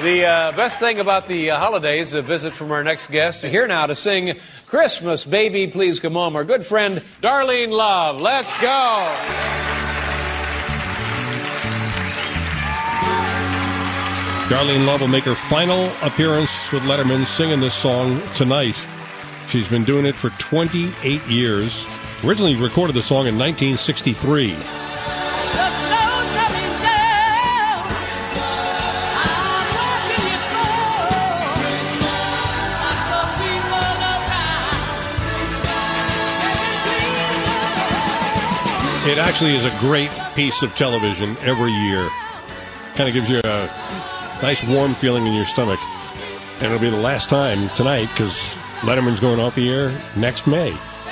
The best thing about the holidays, a visit from our next guest. Here now to sing Christmas, Baby, Please Come Home, our good friend, Darlene Love. Let's go. Darlene Love will make her final appearance with Letterman singing this song tonight. She's been doing it for 28 years. Originally recorded the song in 1963. It actually is a great piece of television every year. Kind of gives you a nice warm feeling in your stomach. And it'll be the last time tonight because Letterman's going off the air next May.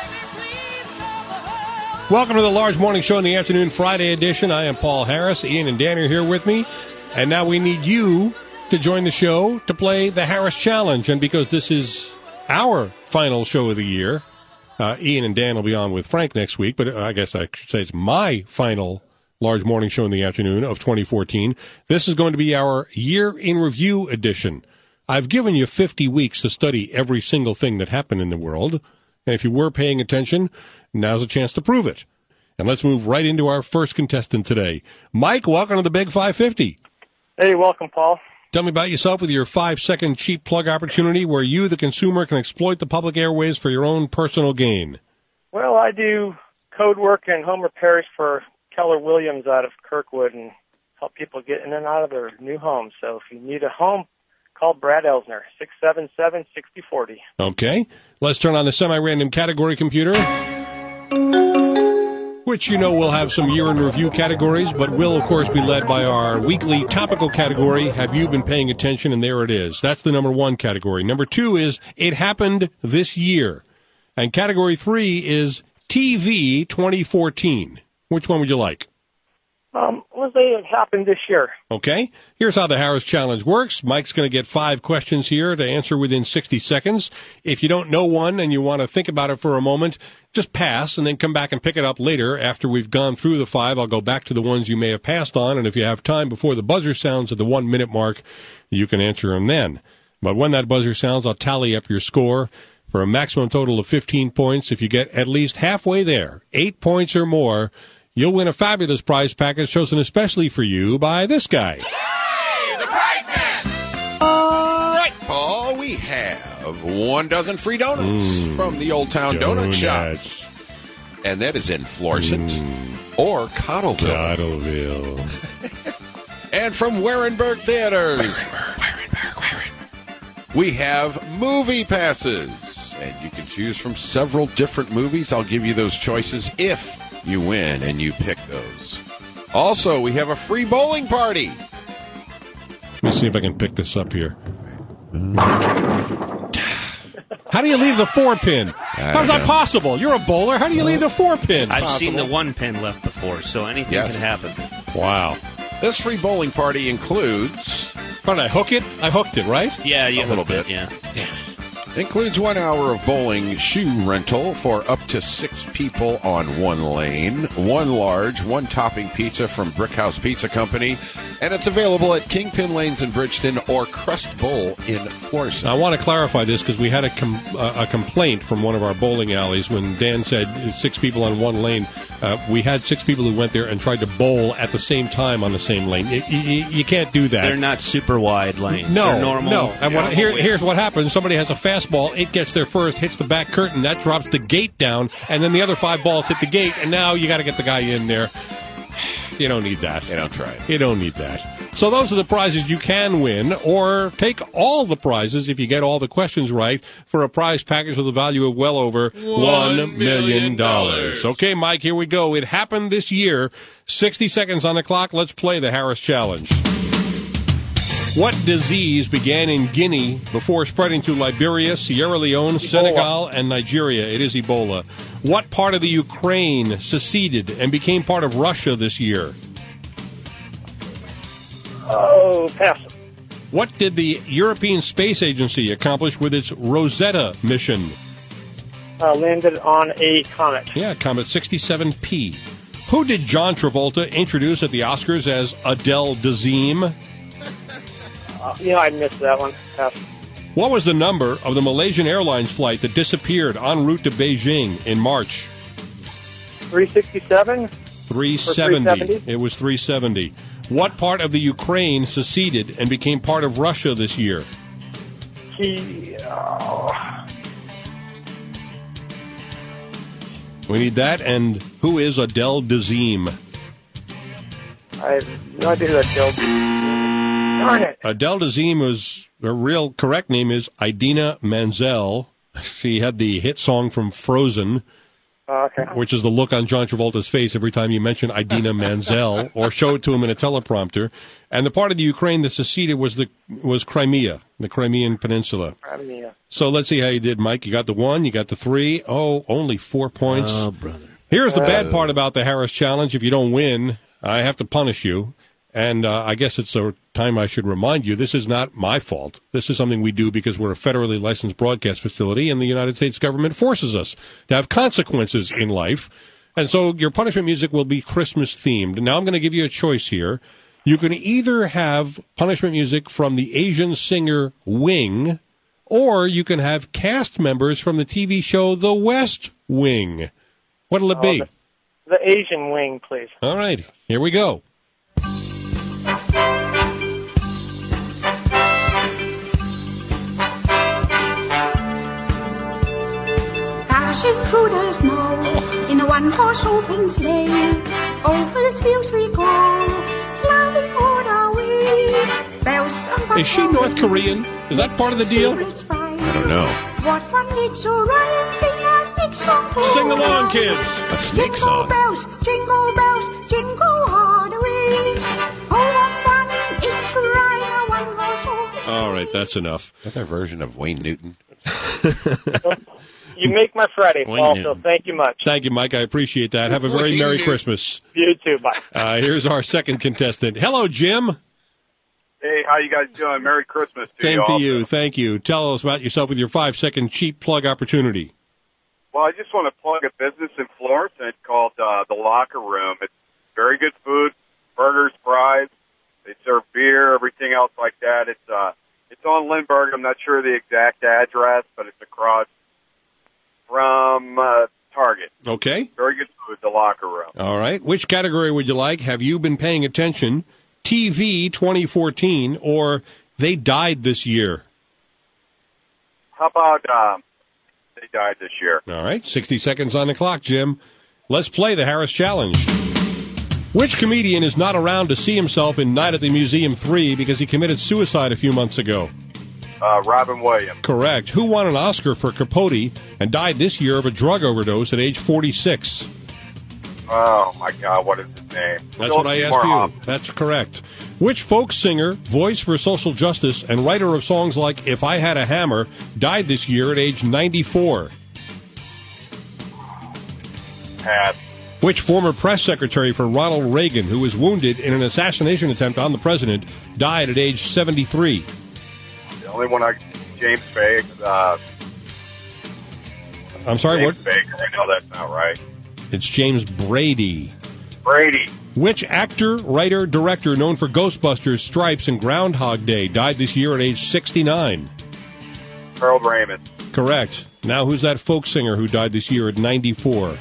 Welcome to the Large Morning Show in the afternoon, Friday edition. I am Paul Harris. Ian and Dan are here with me. And now we need you to join the show to play the Harris Challenge. And because this is our final show of the year, Ian and Dan will be on with Frank next week, but I guess I should say it's my final Large Morning Show in the afternoon of 2014. This is going to be our Year in Review edition. I've given you 50 weeks to study every single thing that happened in the world, and if you were paying attention, now's a chance to prove it. And let's move right into our first contestant today. Mike, welcome to the Big 550. Hey, welcome, Paul. Tell me about yourself with your 5-second cheap plug opportunity where you, the consumer, can exploit the public airways for your own personal gain. Well, I do code work and home repairs for Keller Williams out of Kirkwood and help people get in and out of their new homes. So if you need a home, call Brad Elsner, 677-6040. Okay. Let's turn on the semi-random category computer, which you know will have some year-in-review categories, but will, of course, be led by our weekly topical category, Have You Been Paying Attention? And there it is. That's the number 1 category. Number 2 is It Happened This Year. And category 3 is TV 2014. Which one would you like? Let's say it happened this year. Okay. Here's how the Harris Challenge works. Mike's going to get 5 questions here to answer within 60 seconds. If you don't know one and you want to think about it for a moment, just pass and then come back and pick it up later. After we've gone through the 5, I'll go back to the ones you may have passed on. And if you have time before the buzzer sounds at the 1-minute mark, you can answer them then. But when that buzzer sounds, I'll tally up your score for a maximum total of 15 points. If you get at least halfway there, 8 points or more, you'll win a fabulous prize package chosen especially for you by this guy. Hey, the Prize Man! All right, Paul, we have 1 dozen free donuts from the Old Town Donut Shop. And that is in Florissant or Cottleville. And from Warenberg Theaters. We have movie passes. And you can choose from several different movies. I'll give you those choices if you win and you pick those. Also, we have a free bowling party. Let me see if I can pick this up here. How do you leave the 4-pin? How's that possible? You're a bowler. How do you leave the 4-pin? I've seen the 1-pin left before, so anything can happen. Wow. This free bowling party includes... How did I hook it? I hooked it, right? Yeah, you a little bit. Yeah. Damn it. Includes 1 hour of bowling shoe rental for up to 6 people on 1 lane, 1 large, 1 topping pizza from Brickhouse Pizza Company, and it's available at Kingpin Lanes in Bridgeton or Crust Bowl in Florissant. I want to clarify this because we had a complaint from one of our bowling alleys when Dan said 6 people on 1 lane. We had 6 people who went there and tried to bowl at the same time on the same lane. You can't do that. They're not super wide lanes. No, they're normal. No. And here's what happens. Somebody has a fastball. It gets there first, hits the back curtain. That drops the gate down. And then the other 5 balls hit the gate. And now you got to get the guy in there. You don't need that. You don't try it. You don't need that. So those are the prizes you can win, or take all the prizes if you get all the questions right for a prize package with a value of well over $1 million. Okay, Mike, here we go. It happened this year. 60 seconds on the clock. Let's play the Harris Challenge. What disease began in Guinea before spreading to Liberia, Sierra Leone, Senegal, and Nigeria? It is Ebola. What part of the Ukraine seceded and became part of Russia this year? Oh, pass. What did the European Space Agency accomplish with its Rosetta mission? Landed on a comet. Yeah, Comet 67P. Who did John Travolta introduce at the Oscars as Adele Dazeem? I missed that one. What was the number of the Malaysian Airlines flight that disappeared en route to Beijing in March? 367? 370. It was 370. What part of the Ukraine seceded and became part of Russia this year? We need that, and who is Adele Dazeem? I have no idea who Adele Dazeem. Darn it. Adele Dazeem was, her real correct name is Idina Menzel. She had the hit song from Frozen, which is the look on John Travolta's face every time you mention Idina Menzel or show it to him in a teleprompter. And the part of the Ukraine that seceded was Crimea, the Crimean Peninsula. Crimea. So let's see how you did, Mike. You got the 1, you got the 3. Oh, only 4 points. Oh, brother. Here's the bad part about the Harris Challenge. If you don't win, I have to punish you. And I guess it's a time I should remind you, this is not my fault. This is something we do because we're a federally licensed broadcast facility, and the United States government forces us to have consequences in life. And so your punishment music will be Christmas-themed. Now I'm going to give you a choice here. You can either have punishment music from the Asian singer Wing, or you can have cast members from the TV show The West Wing. What'll it be? The Asian Wing, please. All right, here we go. Dashing through the snow in a one-horse open sleigh, over the fields we go, flying all the way. Bells on Is she North Korean? Is that part of the deal? I don't know. What fun it's to ride and sing a snake song. Sing along, kids. A snake song. Jingle bells, jingle all the way. Oh, what fun it's to ride a one-horse open. All right, that's enough. Is that their version of Wayne Newton? You make my Friday, Paul, Wing so it. thank you much. Thank you, Mike. I appreciate that. Have a very Merry Christmas. You too. Bye. Here's our second contestant. Hello, Jim. Hey, how you guys doing? Merry Christmas to Same you to all. you. Thank you. Tell us about yourself with your 5-second cheap plug opportunity. Well, I just want to plug a business in Florence, and it's called The Locker Room. It's very good food, burgers, fries. They serve beer, everything else like that. It's on Lindbergh. I'm not sure the exact address, but it's across from Target. Okay. Very good food, The Locker Room. All right. Which category would you like? Have you been paying attention? TV 2014 or They Died This Year? How about They Died This Year? All right. 60 seconds on the clock, Jim. Let's play the Harris Challenge. Which comedian is not around to see himself in Night at the Museum 3 because he committed suicide a few months ago? Robin Williams. Correct. Who won an Oscar for Capote and died this year of a drug overdose at age 46? Oh, my God, what is his name? That's what I asked you. That's correct. Which folk singer, voice for social justice, and writer of songs like If I Had a Hammer died this year at age 94? Pass. Which former press secretary for Ronald Reagan, who was wounded in an assassination attempt on the president, died at age 73? The only one James Baker. I'm sorry, James what? Baker. I know that's not right. It's James Brady. Brady. Which actor, writer, director known for Ghostbusters, Stripes, and Groundhog Day died this year at age 69? Harold Ramis. Correct. Now, who's that folk singer who died this year at 94?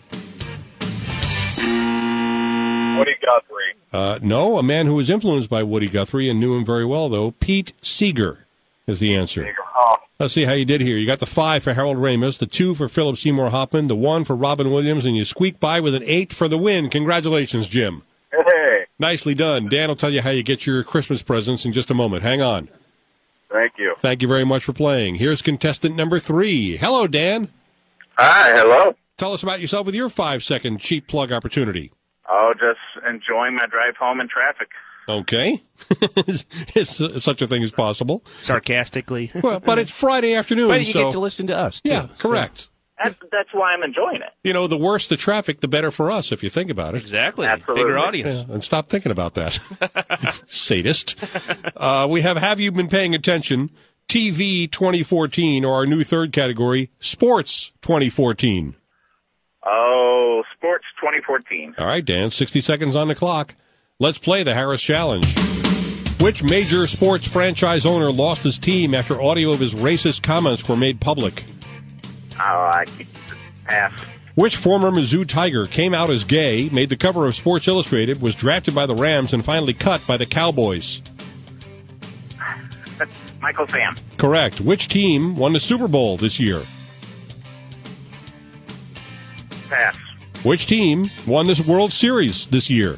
Woody Guthrie. No, a man who was influenced by Woody Guthrie and knew him very well, though. Pete Seeger is the answer. Oh, Let's see how you did here. You got the 5 for Harold Ramis, the 2 for Philip Seymour Hoffman, the 1 for Robin Williams, and you squeak by with an 8 for the win. Congratulations, Jim. hey. Nicely done. Dan will tell you how you get your Christmas presents in just a moment. Hang on. Thank you. Thank you very much for playing. Here's contestant number 3. Hello, Dan. Hi, hello. Tell us about yourself with your 5-second cheap plug opportunity. Oh, just enjoying my drive home in traffic. Okay. It's such a thing as possible. Sarcastically. Well, but it's Friday afternoon, But you so... get to listen to us, too. Yeah, correct. That's why I'm enjoying it. You know, the worse the traffic, the better for us, if you think about it. Exactly. Absolutely. Bigger audience. Yeah, and stop thinking about that. Sadist. We have you been paying attention? TV 2014, or our new third category, Sports 2014. Oh, Sports 2014. All right, Dan, 60 seconds on the clock. Let's play the Harris Challenge. Which major sports franchise owner lost his team after audio of his racist comments were made public? I keep pass. Which former Mizzou Tiger came out as gay, made the cover of Sports Illustrated, was drafted by the Rams, and finally cut by the Cowboys? Michael Sam. Correct. Which team won the Super Bowl this year? Pass. Which team won this World Series this year?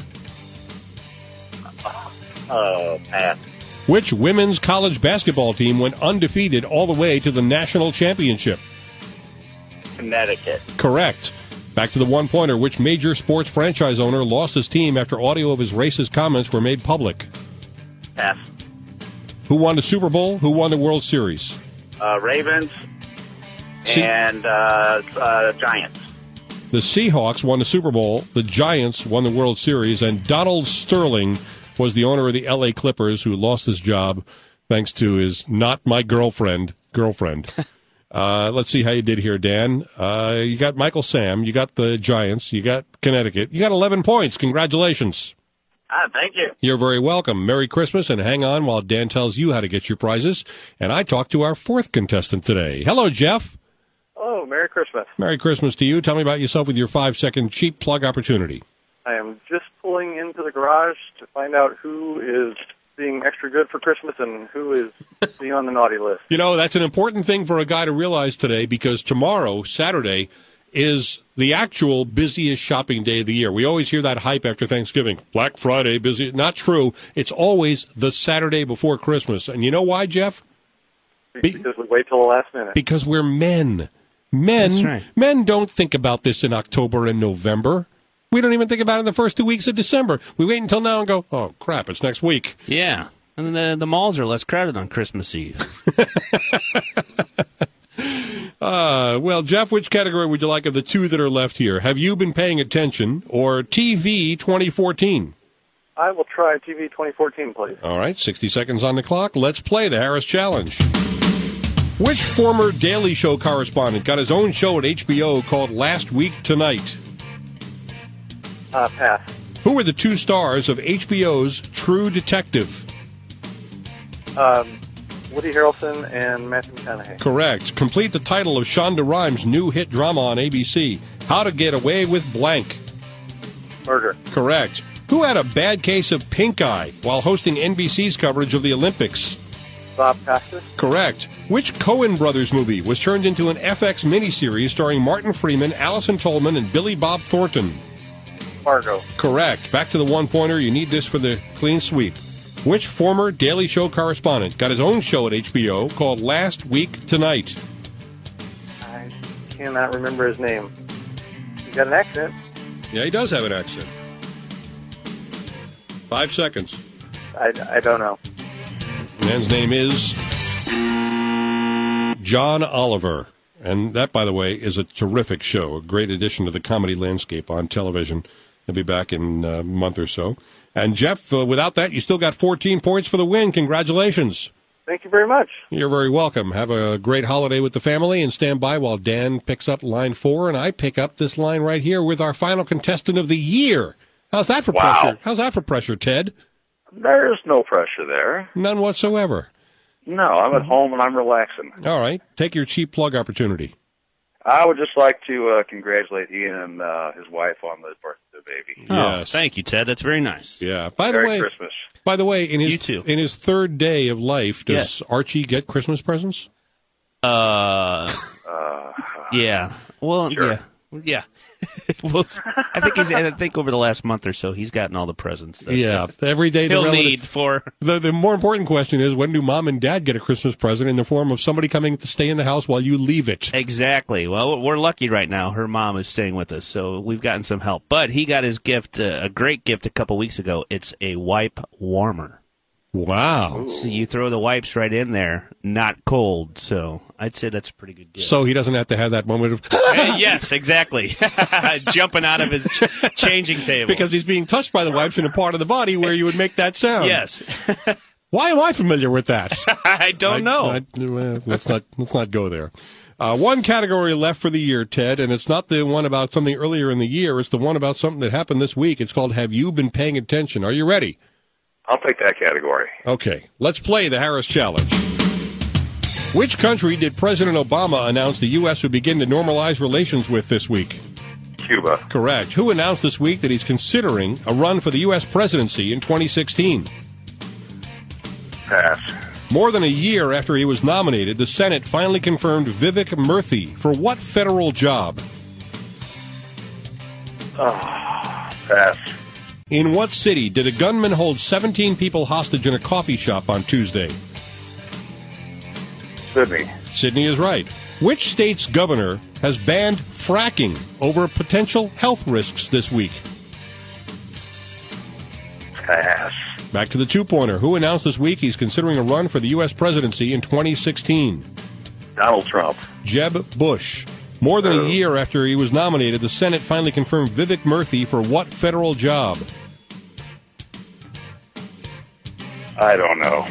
Pass. Which women's college basketball team went undefeated all the way to the national championship? Connecticut. Correct. Back to the one-pointer. Which major sports franchise owner lost his team after audio of his racist comments were made public? Pass. Who won the Super Bowl? Who won the World Series? Ravens and Giants. The Seahawks won the Super Bowl. The Giants won the World Series. And Donald Sterling was the owner of the L.A. Clippers, who lost his job thanks to his not my girlfriend. Let's see how you did here, Dan. You got Michael Sam. You got the Giants. You got Connecticut. You got 11 points. Congratulations. Thank you. You're very welcome. Merry Christmas, and hang on while Dan tells you how to get your prizes. And I talked to our fourth contestant today. Hello, Jeff. Oh, Merry Christmas. Merry Christmas to you. Tell me about yourself with your 5-second cheap plug opportunity. I am just pulling into the garage to find out who is being extra good for Christmas and who is being on the naughty list. You know, that's an important thing for a guy to realize today, because tomorrow, Saturday, is the actual busiest shopping day of the year. We always hear that hype after Thanksgiving. Black Friday, busy. Not true. It's always the Saturday before Christmas. And you know why, Jeff? Because we wait till the last minute. Because we're men. That's right. Men don't think about this in October and November. We don't even think about it in the first 2 weeks of December. We wait until now and go, oh, crap, it's next week. Yeah. And the malls are less crowded on Christmas Eve. Well, Jeff, which category would you like of the two that are left here? Have you been paying attention, or TV 2014? I will try TV 2014, please. All right, 60 seconds on the clock. Let's play the Harris Challenge. Which former Daily Show correspondent got his own show at HBO called Last Week Tonight? Pass. Who were the two stars of HBO's True Detective? Woody Harrelson and Matthew McConaughey. Correct. Complete the title of Shonda Rhimes' new hit drama on ABC, How to Get Away with Blank. Murder. Correct. Who had a bad case of pink eye while hosting NBC's coverage of the Olympics? Bob Costas. Correct. Which Coen Brothers movie was turned into an FX miniseries starring Martin Freeman, Allison Tolman, and Billy Bob Thornton? Fargo. Correct. Back to the one-pointer. You need this for the clean sweep. Which former Daily Show correspondent got his own show at HBO called Last Week Tonight? I cannot remember his name. He's got an accent. Yeah, he does have an accent. 5 seconds. I don't know. Man's name is John Oliver. And that, by the way, is a terrific show, a great addition to the comedy landscape on television. He'll be back in a month or so. And, Jeff, without that, you still got 14 points for the win. Congratulations. Thank you very much. You're very welcome. Have a great holiday with the family, and stand by while Dan picks up line 4, and I pick up this line right here with our final contestant of the year. How's that for pressure? How's that for pressure, Ted? There's no pressure there. None whatsoever. No, I'm at home and I'm relaxing. All right. Take your cheap plug opportunity. I would just like to congratulate Ian and his wife on the birth of the baby. Oh, thank you, Ted. That's very nice. Yeah. Merry Christmas. By the way, in You too. his third day of life, does Archie get Christmas presents? Yeah. Well, Sure. yeah. I think over the last month or so, he's gotten all the presents. Every day He'll need for... The more important question is, when do Mom and Dad get a Christmas present in the form of somebody coming to stay in the house while you leave it? Exactly. Well, we're lucky right now. Her mom is staying with us, so we've gotten some help. But he got his gift, a great gift, a couple weeks ago. It's a wipe warmer. Wow. So you throw the wipes right in there, not cold. So I'd say that's a pretty good gift. So he doesn't have to have that moment of... Yes, exactly. Jumping out of his changing table. Because he's being touched by the wipes in a part of the body where you would make that sound. Yes. Why am I familiar with that? I don't know. Let's not go there. One category left for the year, Ted, and it's not the one about something earlier in the year. It's the one about something that happened this week. It's called Have You Been Paying Attention? Are you ready? I'll take that category. Okay, let's play the Harris Challenge. Which country did President Obama announce the U.S. would begin to normalize relations with this week? Cuba. Correct. Who announced this week that he's considering a run for the U.S. presidency in 2016? Pass. More than a year after he was nominated, the Senate finally confirmed Vivek Murthy for what federal job? Pass. In what city did a gunman hold 17 people hostage in a coffee shop on Tuesday? Sydney. Sydney is right. Which state's governor has banned fracking over potential health risks this week? Pass. Back to the two-pointer. Who announced this week he's considering a run for the U.S. presidency in 2016? Donald Trump. Jeb Bush. More than a year after he was nominated, the Senate finally confirmed Vivek Murthy for what federal job? I don't know.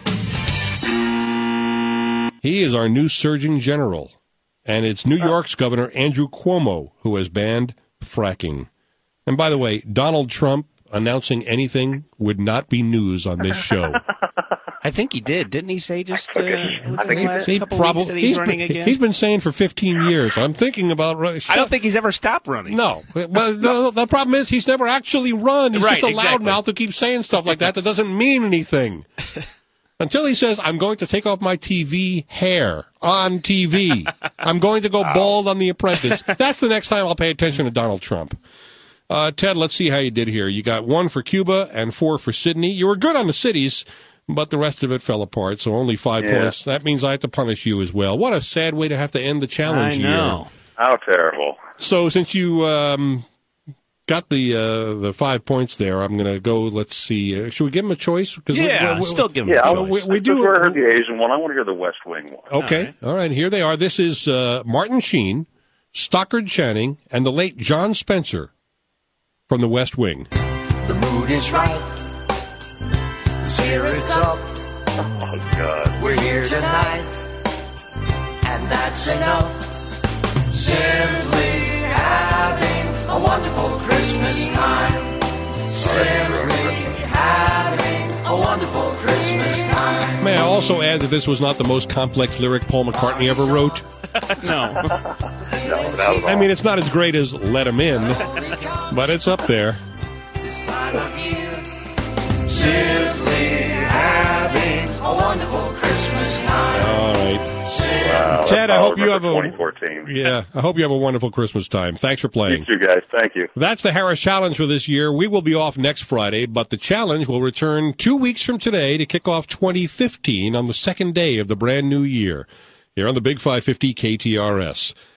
He is our new Surgeon General, and it's New York's Governor Andrew Cuomo who has banned fracking. And by the way, Donald Trump announcing anything would not be news on this show. I think he did. Didn't he say just I think he last did. couple weeks that he's running again? He's been saying for 15 years, I'm thinking about running. I don't think he's ever stopped running. No. Well, the problem is he's never actually run. He's Right, just a exactly. loudmouth who keeps saying stuff like that doesn't mean anything. Until he says, I'm going to take off my TV hair on TV. I'm going to go bald on The Apprentice. That's the next time I'll pay attention to Donald Trump. Ted, let's see how you did here. You got 1 for Cuba and 4 for Sydney. You were good on the cities, but the rest of it fell apart, so only 5 points. That means I have to punish you as well. What a sad way to have to end the challenge year. I know. How terrible. So since you got the 5 points there, I'm going to go, let's see. Should we give him a choice? Yeah, still give him a choice. We do. I heard the Asian one. I want to hear the West Wing one. Okay. All right. Here they are. This is Martin Sheen, Stockard Channing, and the late John Spencer from the West Wing. The mood is right. Spirits up. Oh, God. We're here tonight. And that's enough. Simply having a wonderful Christmas time. Simply having a wonderful Christmas time. May I also add that this was not the most complex lyric Paul McCartney ever wrote? No. No, not at all. I mean, it's not as great as Let 'Em In, but it's up there. This time of year. Simply having a wonderful Christmas time. All right. Wow, Chad, I hope you have a 2014. Yeah, I hope you have a wonderful Christmas time. Thanks for playing. You too, guys. Thank you. That's the Harris Challenge for this year. We will be off next Friday, but the challenge will return 2 weeks from today to kick off 2015 on the second day of the brand new year here on the Big 550 KTRS.